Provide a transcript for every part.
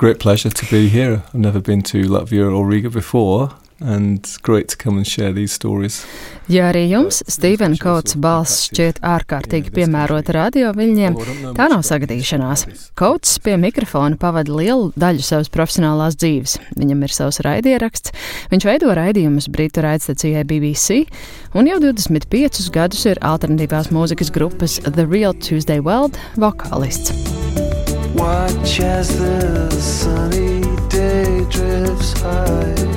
great pleasure to be here. I've never been to Latvia or Riga before. And great to come and share these stories. Ja arī jums Stevena Coatsa balss šķiet ārkārtīgi piemērota radio viļņiem, tā nav sagadīšanās. Coats pie mikrofona pavada lielu daļu savas profesionālās dzīves. Viņam ir savs raidieraksts, viņš veido raidījumus britu raidstacijai BBC, un jau 25 gadus ir alternatīvās mūzikas grupas The Real Tuesday World vokālists. Watch as the sunny day drifts high.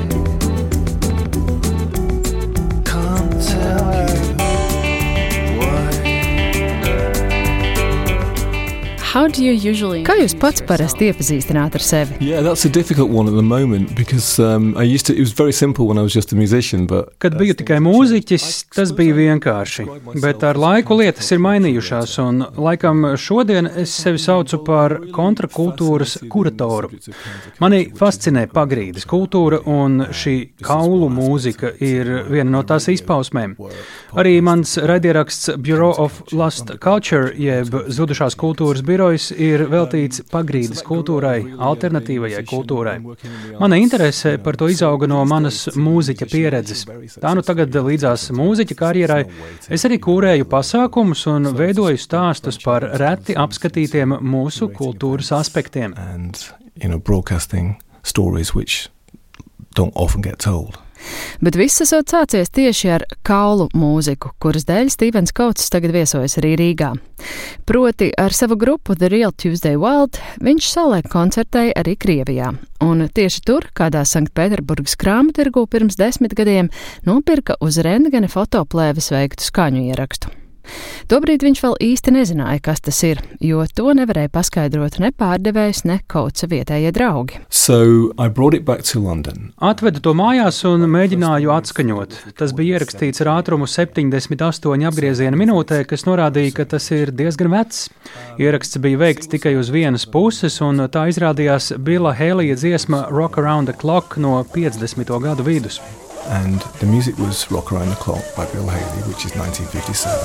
Kā jūs pats parasti iepazīstināt ar sevi? Yeah, that's a difficult one at the moment because it was very simple when I was just a musician, but Kad biju tikai mūziķis, tas bija vienkārši, bet ar laiku lietas ir mainījušās, un laikam šodien es sevi saucu par kontrakultūras kuratoru. Mani fascinē pagrīdes kultūra, un šī kaulu mūzika ir viena no tās izpausmēm. Arī mans raidieraksts Bureau of Lost Culture, jeb zudušās kultūras birojs, ir veltīts pagrīdes kultūrai, alternatīvajai kultūrai. Mana interese par to izauga no manas mūziķa pieredzes. Tā nu tagad līdzās mūziķa karjerai es arī kūrēju pasākumus un veidoju stāstus par reti apskatītiem mūsu kultūras aspektiem. And, broadcasting stories which don't often get told. Bet viss esot sācies tieši ar kaulu mūziku, kuras dēļ Stevens Coats tagad viesojas arī Rīgā. Proti ar savu grupu The Real Tuesday World viņš savulaik koncertēja arī Krievijā. Un tieši tur, kādā Sanktpēterburgas krāmtirgū pirms 10 gadiem, nopirka uz rentgena fotoplēves veiktu skaņu ierakstu. Tobrīd viņš vēl īsti nezināja, kas tas ir, jo to nevarēja paskaidrot ne pārdevējs, ne Coatsa vietējie draugi. So I brought it back to London. Atvedu to mājās un mēģināju atskaņot. Tas bija ierakstīts ar ātrumu 78 apgrieziena minūtē, kas norādīja, ka tas ir diezgan vecs. Ieraksts bija veikts tikai uz vienas puses, un tā izrādījās Billa Halija dziesma Rock Around the Clock no 50. gadu vidus. And the music was Rock Around the Clock by Bill Haley, which is 1957.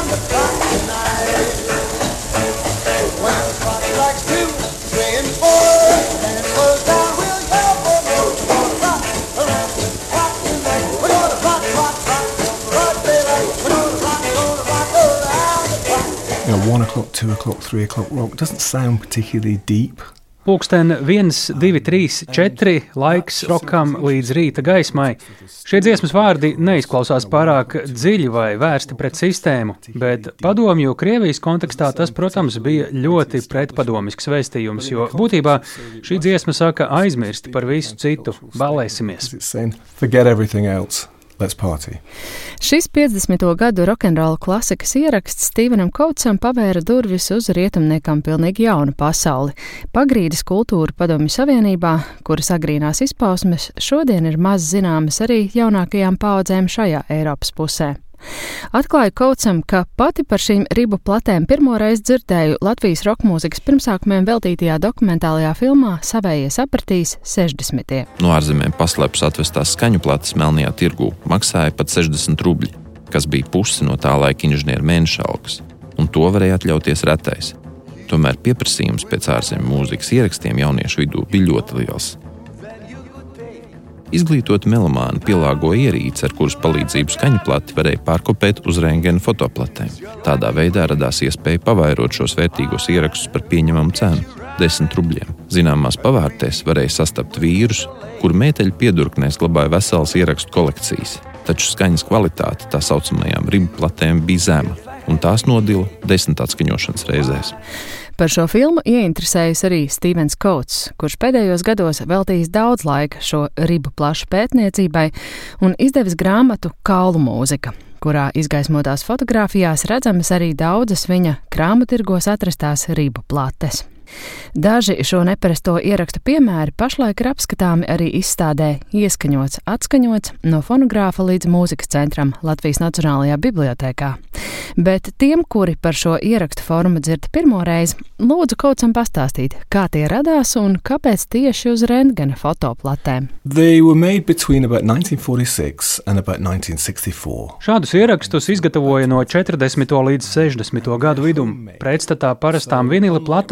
You know, 1 o'clock, 2 o'clock, 3 o'clock rock doesn't sound particularly deep. Pulksten 1, 2, 3, 4 laiks rokam līdz rīta gaismai. Šie dziesmas vārdi neizklausās pārāk dziļi vai vērsti pret sistēmu, bet padomju Krievijas kontekstā tas, protams, bija ļoti pretpadomisks vēstījums, jo būtībā šī dziesma saka aizmirsti par visu citu, ballēsimies. Forget everything else. Let's party. Šis 50. gadu rokenrola klasikas ieraksts Stevenam Coatsam pavēra durvis uz rietumniekam pilnīgi jaunu pasauli. Pagrīdes kultūra Padomju Savienībā, kuras agrīnās izpausmes šodien ir maz zināmas arī jaunākajām paaudzēm šajā Eiropas pusē. Atklāju Coatsam, ka pati par šīm ribu platēm pirmoreiz dzirdēju Latvijas rokmūzikas pirmsākumiem veltītajā dokumentālajā filmā Savējie sapratīs 60. No ārzemēm paslēpus atvestās skaņu plates melnajā tirgū maksāja pat 60 rubļi, kas bija pusi no tā laika inženieru mēneša algas, un to varēja atļauties retais. Tomēr pieprasījums pēc ārzemju mūzikas ierakstiem jauniešu vidū bija ļoti liels. Izglītoti melomāni pielāgoja ierīci, ar kuras palīdzību skaņu plati varēja pārkopēt uz rentgena fotoplatēm. Tādā veidā radās iespēja pavairot šos vērtīgos ierakstus par pieņemamu cenu – 10 rubļiem. Zināmās pavārtēs varēja sastapt vīrus, kur mēteļu piedurknēs glabāja veselas ierakstu kolekcijas, taču skaņas kvalitāte tā saucamajām ribu platēm bija zema, un tās nodila 10 atskaņošanas reizēs. Par šo filmu ieinteresējas arī Stevens Coats, kurš pēdējos gados veltījis daudz laika šo ribu plašu pētniecībai un izdevis grāmatu Kaulu mūzika, kurā izgaismotās fotogrāfijās redzamas arī daudzas viņa krāmtirgos atrastās ribu plates. Daži šo neparasto ierakstu piemēri pašlaik ir apskatāmi arī izstādē Ieskaņots, atskaņots no fonogrāfa līdz mūzikas centram Latvijas Nacionālajā bibliotēkā. Bet tiem, kuri par šo ierakstu formu dzird pirmoreiz, lūdzu Coatsam pastāstīt, kā tie radās un kāpēc tieši uz rentgena fotoplatēm. They were made between about 1946 and about 1964. Šādus ierakstus izgatavoja no 40. līdz 60. gadu vidum, pretstatā parastām vinila platēm, kurās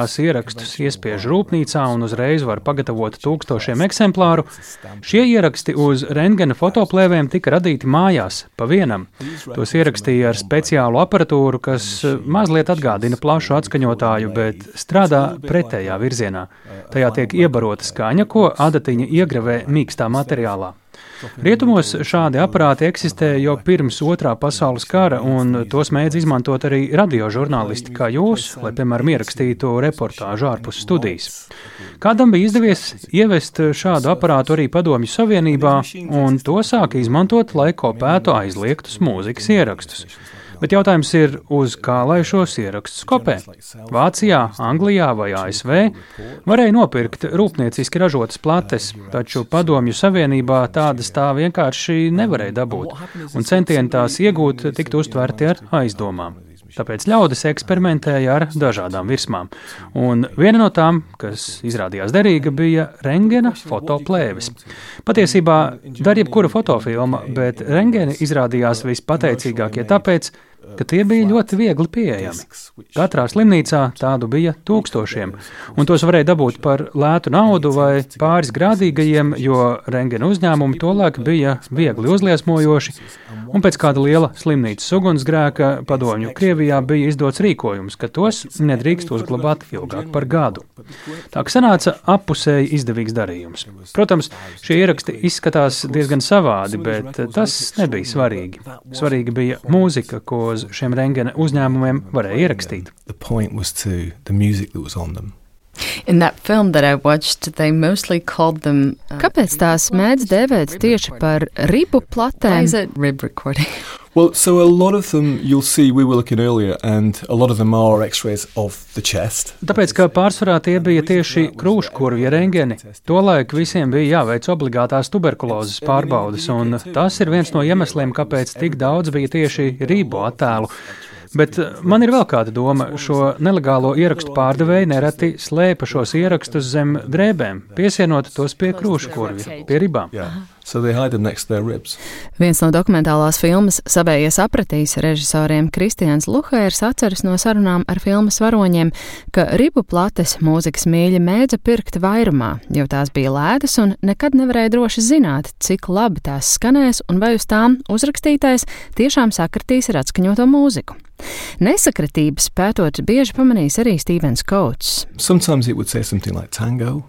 tās ierakstus iespiež rūpnīcā un uzreiz var pagatavot 1000 eksemplāru, šie ieraksti uz rentgena fotoplēvēm tika radīti mājās, pa vienam. Tos ierakstīja ar speciālu aparatūru, kas mazliet atgādina plašu atskaņotāju, bet strādā pretējā virzienā. Tajā tiek iebarota skaņa, ko adatiņa iegravē mīkstā materiālā. Rietumos šādi aparāti eksistēja jau pirms Otrā pasaules kara, un tos mēdz izmantot arī radiožurnālisti kā jūs, lai, piemēram, ierakstītu reportāžu ārpus studijas. Kādam bija izdevies ievest šādu aparātu arī Padomju Savienībā, un to sāka izmantot, lai kopētu aizliegtus mūzikas ierakstus. Bet jautājums ir, uz kā lai šos ierakstus kopē? Vācijā, Anglijā vai ASV varēja nopirkt rūpnieciski ražotas plates, taču Padomju Savienībā tādas tā vienkārši nevarēja dabūt, un centieni tās iegūt tiktu uztverti ar aizdomām. Tāpēc ļaudis eksperimentēja ar dažādām virsmām, un viena no tām, kas izrādījās derīga, bija rentgena fotoplēves. Patiesībā dar jebkura fotofilma, bet rentgeni izrādījās vispateicīgākie tāpēc, ka tie bija ļoti viegli pieejami. Katrā slimnīcā tādu bija 1000, un tos varēja dabūt par lētu naudu vai pāris grādīgajiem, jo rentgena uzņēmumi tolaik bija viegli uzliesmojoši, un pēc kāda liela slimnīcas ugunsgrēka Padomju Krievijā bija izdots rīkojums, ka tos nedrīkst uzglabāt ilgāk par gadu. Tā kā sanāca appusēji izdevīgs darījums. Protams, šie ieraksti izskatās diezgan savādi, bet tas nebija svarīgi. Svarīgi bija mūzika, ko uz šiem rentgena uzņēmumiem varēja ierakstīt. The point was to the music that was on them. In that film that I watched, they mostly called them... Kāpēc tās mēdz dēvēt tieši par ribu platēm? Why is it rib recording? Well, so a lot of them, you'll see, we were looking earlier, and a lot of them are x-rays of the chest. Tāpēc, ka pārsvarā tie bija tieši krūškurvja rentgeni. Tolaik visiem bija jāveic obligātās tuberkulozes pārbaudes, un tas ir viens no iemesliem, kāpēc tik daudz bija tieši ribu attēlu. Bet man ir vēl kāda doma. Šo nelegālo ierakstu pārdevēji nereti slēpa šos ierakstus zem drēbēm, piesienot tos pie krūškurvja, pie ribām. So they hide them next to their ribs. Viens no dokumentālās filmas Savējie sapratīs režisoriem Kristians Luhērs atceras no sarunām ar filmas varoņiem, ka ribu plates mūzikas mīļi mēdza pirkt vairumā, jo tās bija lētas un nekad nevarēja droši zināt, cik labi tās skanēs un vai uz tām uzrakstītais tiešām sakritīs ar atskaņoto mūziku. Nesakritības pētot bieži pamanīs arī Stevens Coates. Sometimes it would say something like tango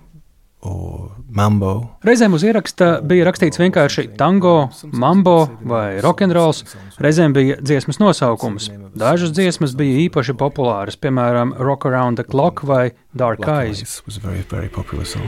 or mambo. Reizēm uz ieraksta bija rakstīts vienkārši tango, mambo vai rokenrols, reizēm bija dziesmas nosaukums. Dažas dziesmas bija īpaši populāras, piemēram, Rock Around the Clock vai Dark Eyes. Was a very, very popular song.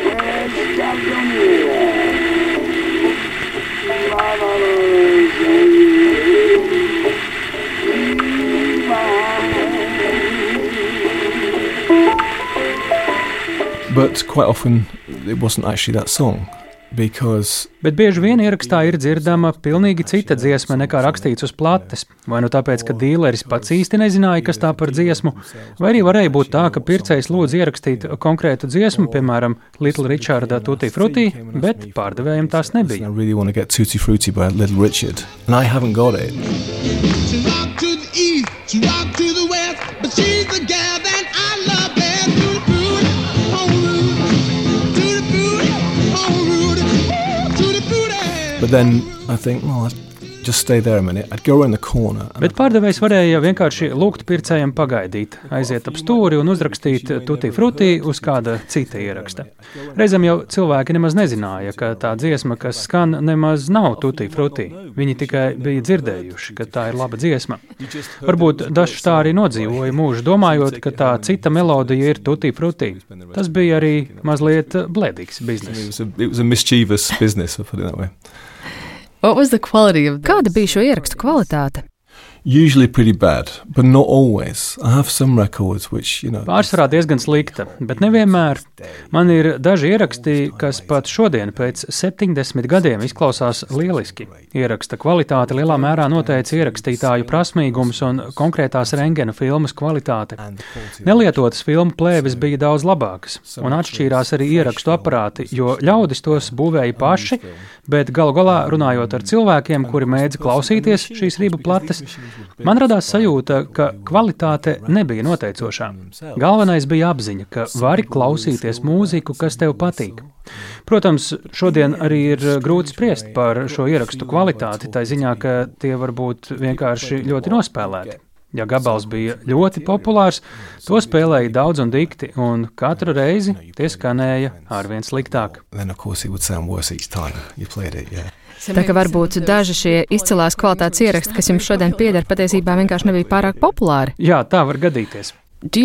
But quite often it wasn't actually that song, because... Bet bieži vien ierakstā ir dzirdama pilnīgi cita dziesma nekā rakstīts uz plates, vai nu tāpēc, ka dīleris pats īsti nezināja, kas tā par dziesmu, vai arī varēja būt tā, ka pircējs lūdz ierakstīt konkrētu dziesmu, piemēram, Little Richarda Tutti Frutti, bet pārdevējiem tās nebija. I really want to get Tutti Frutti by Little Richard, and I haven't got it. She rock to the east, she rock to the west, but she's the gal that I love best. But then I think, well, I'd just stay there a minute. I'd go around the corner. Bet pārdevējs varēja vienkārši lūgt pircējiem pagaidīt, aiziet ap stūri un uzrakstīt Tutti Frutti uz kāda cita ieraksta. Reizēm jau cilvēki nemaz nezināja, ka tā dziesma, kas skan, nemaz nav Tutti Frutti. Viņi tikai bija dzirdējuši, ka tā ir laba dziesma. Varbūt dažs tā arī nodzīvoja mūžu, domājot, ka tā cita melodija ir Tutti Frutti. Tas bija arī mazliet blēdīgs biznes. It was a mischievous business, I'll put it that way. What was the quality of... Kāda bija šo ierakstu kvalitāte? Usually pretty bad, but not always. I have some records which, Pārsvarā diezgan slikta, bet nevienmēr. Man ir daži ieraksti, kas pat šodien pēc 70 gadiem izklausās lieliski. Ieraksta kvalitāte lielā mērā noteica ierakstītāju prasmīgums un konkrētās rentgena filmas kvalitāte. Nelietotas filmu plēves bija daudz labākas, un atšķīrās arī ierakstu aparāti, jo ļaudis tos būvēja paši, bet galu galā runājot ar cilvēkiem, kuri mēdza klausīties šīs ribu plates, Man radās sajūta, ka kvalitāte nebija noteicošā. Galvenais bija apziņa, ka vari klausīties mūziku, kas tev patīk. Protams, šodien arī ir grūti spriest par šo ierakstu kvalitāti, tā ziņā, ka tie var būt vienkārši ļoti nospēlēti. Ja gabals bija ļoti populārs, to spēlēja daudz un dikti, un katru reizi tie skanēja arvien sliktāk. Tā kā varbūt daži šie izcilās kvalitātes ieraksti, kas jums šodien pieder, patiesībā vienkārši nebija pārāk populāri. Jā, tā var gadīties.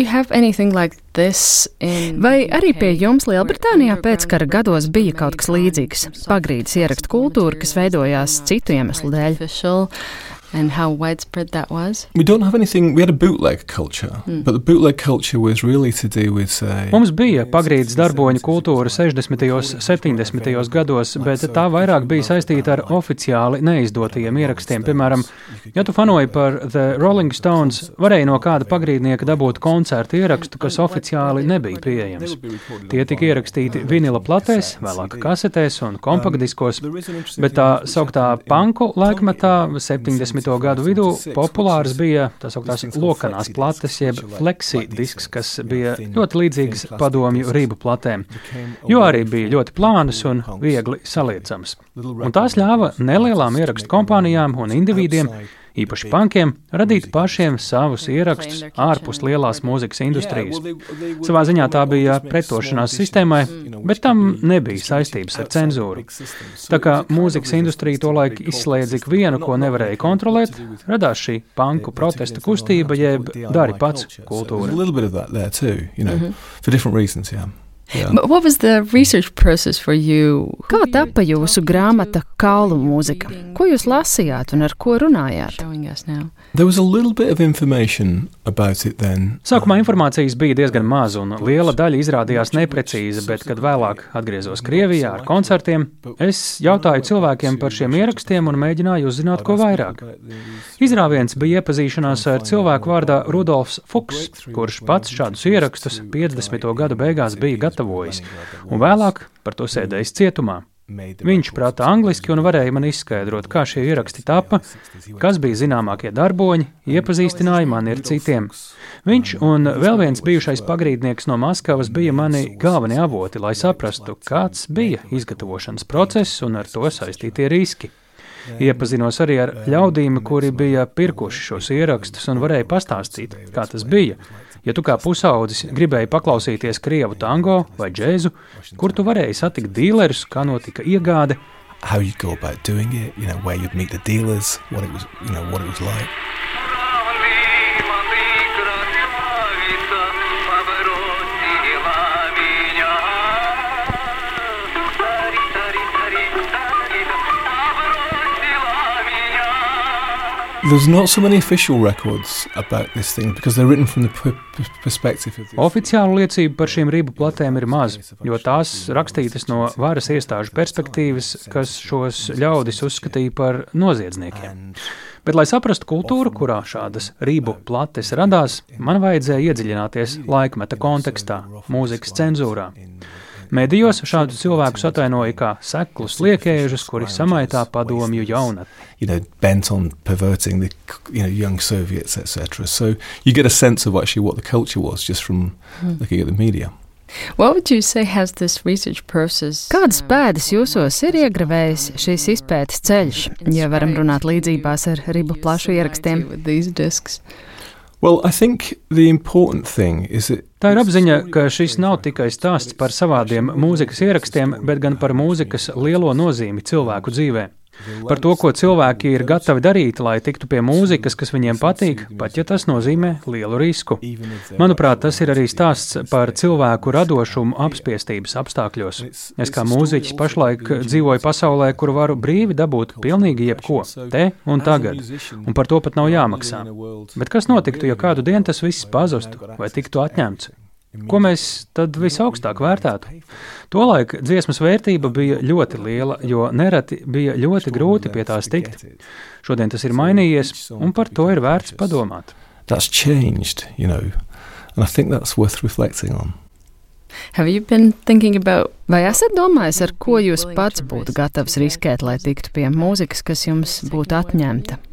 Vai arī pie jums Lielbritānijā pēckara gados bija kaut kas līdzīgs? Pagrīdes ierakstu kultūra, kas veidojās citu iemeslu dēļ. And how widespread that was? We don't have anything. We had a bootleg culture, but the bootleg culture was really to do with. Mums bija pagrīdes darboņu kultūra 60. un 70. gados, bet tā vairāk bija saistīta ar oficiāli neizdotajiem ierakstiem. Piemēram, ja tu fanoji par The Rolling Stones, varēja no kāda pagrīdnieka dabūt koncertu ierakstu, kas oficiāli nebija pieejams. Tie tika ierakstīti vinila platēs, vēlāk kasetēs un kompaktdiskos, bet tā sauktā panku laikmetā 70. gadu vidū populārs bija tā sauktās lokanās plates, jeb flexi disks, kas bija ļoti līdzīgas padomju rību platēm, jo arī bija ļoti plānas un viegli saliecams. Un tās ļāva nelielām ierakstu kompānijām un individiem, īpaši pankiem, radīt pašiem savus ierakstus ārpus lielās mūzikas industrijas. Savā ziņā tā bija pretošanās sistēmai, bet tam nebija saistības ar cenzūru. Tā kā mūzikas industrija tolaik izslēdz ikvienu, ko nevarēja kontrolēt, radās šī panku protesta kustība, jeb dari pats kultūra. Yeah. But what was the research process for you? Kā tapa jūsu grāmata Kaulu mūzika? Ko jūs lasījāt un ar ko runājāt? There was a little bit of information about it then. Sākumā informācijas bija diezgan maz un liela daļa izrādījās neprecīza, bet, kad vēlāk atgriezos Krievijā ar koncertiem, es jautāju cilvēkiem par šiem ierakstiem un mēģināju uzzināt, ko vairāk. Izrāviens bija iepazīšanās ar cilvēku vārdā Rudolfs Fuks, kurš pats šādus ierakstus 50. gadu beigās bija gatavojis, un vēlāk par to sēdējis cietumā. Viņš prāta angliski un varēja man izskaidrot, kā šie ieraksti tapa, kas bija zināmākie darboņi, iepazīstināja mani ar citiem. Viņš un vēl viens bijušais pagrīdnieks no Maskavas bija mani galvenie avoti, lai saprastu, kāds bija izgatavošanas process un ar to saistītie riski. Iepazinos arī ar ļaudīm, kuri bija pirkuši šos ierakstus un varēja pastāstīt, kā tas bija. Ja tu kā pusaudzis gribēji paklausīties krievu tango vai džēzu, kur tu varēji satikt dīlerus, kā notika iegāde, how you go about doing it, where you'd meet the dealers, what it was like. There's not so many official records about this thing because they're written from the perspective of the... Oficiālu liecību par šīm rību platēm ir maz, jo tās rakstītas no varas iestāžu perspektīvas, kas šos ļaudis uzskatīja par noziedzniekiem. Bet, lai saprastu kultūru, kurā šādas rību plates radās, man vajadzēja iedziļināties laikmeta kontekstā, mūzikas cenzūrā. Medijos šādu cilvēku atainoja kā seklus liekēžus, kuri samaitā padomju jaunatni. Bent on perverting the young Soviets, etc. So you get a sense of actually what the culture was just from looking at the media. What would you say has this research process? Kādas pēdas jūsos ir iegravējis šīs izpētes ceļš, ja varam runāt līdzībās ar ribu plašu ierakstiem? Well, I think the important thing is that tā ir apziņa, ka šis nav tikai stāsts par savādiem mūzikas ierakstiem, bet gan par mūzikas lielo nozīmi cilvēku dzīvē. Par to, ko cilvēki ir gatavi darīt, lai tiktu pie mūzikas, kas viņiem patīk, pat ja tas nozīmē lielu risku. Manuprāt, tas ir arī stāsts par cilvēku radošumu apspiestības apstākļos. Es kā mūziķis pašlaik dzīvoju pasaulē, kur varu brīvi dabūt pilnīgi jebko, te un tagad, un par to pat nav jāmaksā. Bet kas notiktu, ja kādu dienu tas viss pazustu vai tiktu atņemts? Ko mēs tad visaugstāk vērtētu? Tolaik dziesmas vērtība bija ļoti liela, jo nereti bija ļoti grūti pie tās tikt. Šodien tas ir mainījies, un par to ir vērts padomāt. That's changed, and I think that's worth reflecting on. Have you been thinking about... Vai esat domājis, ar ko jūs pats būtu gatavs riskēt, lai tiktu pie mūzikas, kas jums būtu atņemta?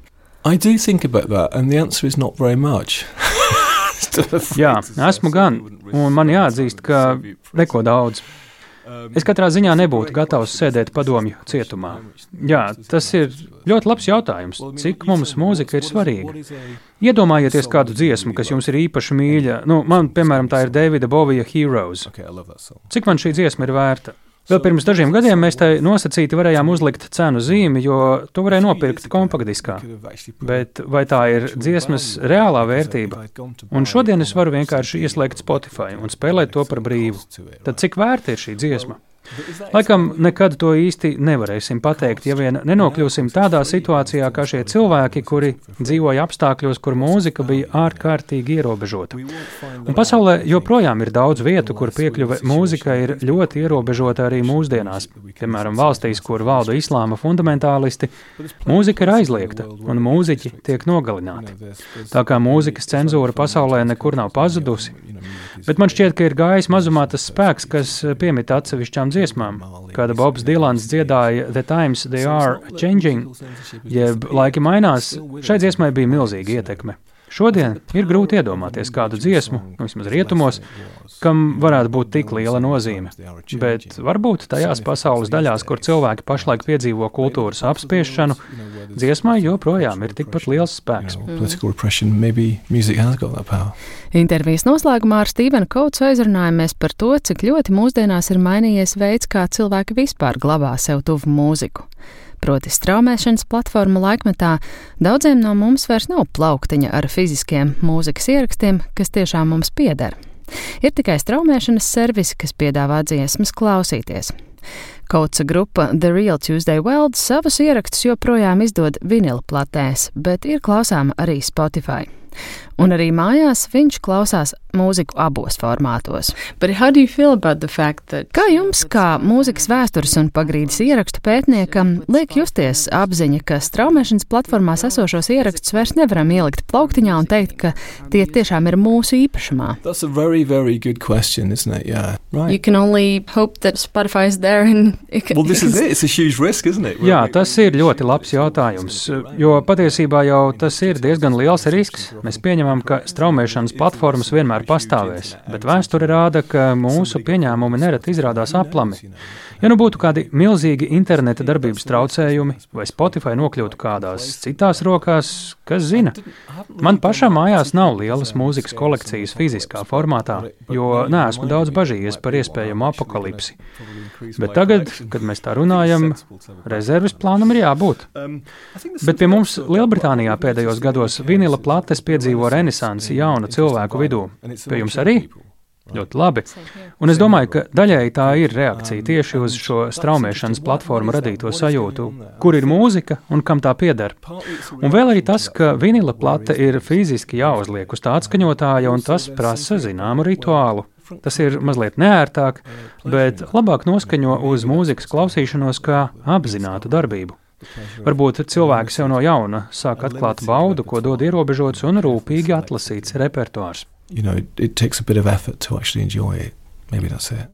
I do think about that, and the answer is not very much. Jā, esmu gan, un man jāatzīst, ka neko daudz. Es katrā ziņā nebūtu gatavs sēdēt padomju cietumā. Jā, tas ir ļoti labs jautājums. Cik mums mūzika ir svarīga? Iedomājieties kādu dziesmu, kas jums ir īpaši mīļa. Man, piemēram, tā ir Davida Bovija Heroes. Cik man šī dziesma ir vērta? Vēl pirms dažiem gadiem mēs tai nosacīti varējām uzlikt cenu zīmi, jo to varēja nopirkt kompaktdiskā. Bet vai tā ir dziesmas reālā vērtība? Un šodien es varu vienkārši ieslēgt Spotify un spēlēt to par brīvu. Tad cik vērta ir šī dziesma? Laikam nekad to īsti nevarēsim pateikt, ja vien nenokļūsim tādā situācijā kā šie cilvēki, kuri dzīvoja apstākļos, kur mūzika bija ārkārtīgi ierobežota. Un pasaulē joprojām ir daudz vietu, kur piekļuve mūzikai ir ļoti ierobežota arī mūsdienās. Piemēram, valstīs, kur valda islāma fundamentālisti, mūzika ir aizliegta un mūziķi tiek nogalināti. Tā kā mūzikas cenzūra pasaulē nekur nav pazudusi. Bet man šķiet, ka ir gājis mazumā tas spēks, kas piemīt atsevišķām dziesmām. Kāda Bobs Dilans dziedāja The Times They Are Changing, jeb laiki mainās, šai dziesmai bija milzīga ietekme. Šodien ir grūti iedomāties kādu dziesmu, vismaz rietumos, kam varētu būt tik liela nozīme. Bet varbūt tajās pasaules daļās, kur cilvēki pašlaik piedzīvo kultūras apspiešanu, dziesmai joprojām ir tikpat liels spēks. Intervijas noslēgumā ar Stevenu Coatsu aizrunājamies par to, cik ļoti mūsdienās ir mainījies veids, kā cilvēki vispār glabā sev tuvu mūziku. Proti straumēšanas platformu laikmetā daudziem no mums vairs nav plauktiņa ar fiziskiem mūzikas ierakstiem, kas tiešām mums pieder. Ir tikai straumēšanas servisi, kas piedāvā dziesmas klausīties. Coatsa grupa The Real Tuesday Weld savus ierakstus joprojām izdod vinila platēs, bet ir klausāma arī Spotify. Un arī mājās viņš klausās mūziku abos formātos. Kā jums, kā mūzikas vēstures un pagrīdes ierakstu pētniekam, liek justies apziņa, ka straumēšanas platformās esošos ierakstus vairs nevaram ielikt plauktiņā un teikt, ka tie tiešām ir mūsu īpašumā? That's a very, very good question, isn't it? Yeah. Right. You can only hope that Spotify is there and Well, this is it. It's a huge risk, isn't it? Jā, tas ir ļoti labs jautājums, jo patiesībā jau tas ir diezgan liels risks. Mēs pieņemam, ka straumēšanas platformas vienmēr pastāvēs, bet vēsture rāda, ka mūsu pieņēmumi nereti izrādās aplami. Ja nu būtu kādi milzīgi interneta darbības traucējumi, vai Spotify nokļūtu kādās citās rokās, kas zina? Man pašam mājās nav lielas mūzikas kolekcijas fiziskā formātā, jo neesmu daudz bažījies par iespējamu apokalipsi. Bet tagad, kad mēs tā runājam, rezerves plānam ir jābūt. Bet pie mums Lielbritānijā pēdējos gados vinila plates piedzīvo renesansi jaunu cilvēku vidū. Pie jums arī? Ļoti labi. Un es domāju, ka daļēji tā ir reakcija tieši uz šo straumēšanas platformu radīto sajūtu, kur ir mūzika un kam tā pieder. Un vēl arī tas, ka vinila plate ir fiziski jāuzliek uz tā atskaņotāja, un tas prasa zināmu rituālu. Tas ir mazliet neērtāk, bet labāk noskaņo uz mūzikas klausīšanos kā apzinātu darbību. Varbūt cilvēki sev no jauna sāk atklāt baudu, ko dod ierobežots un rūpīgi atlasīts repertuārs. It takes a bit of effort to actually enjoy it. Maybe that's it.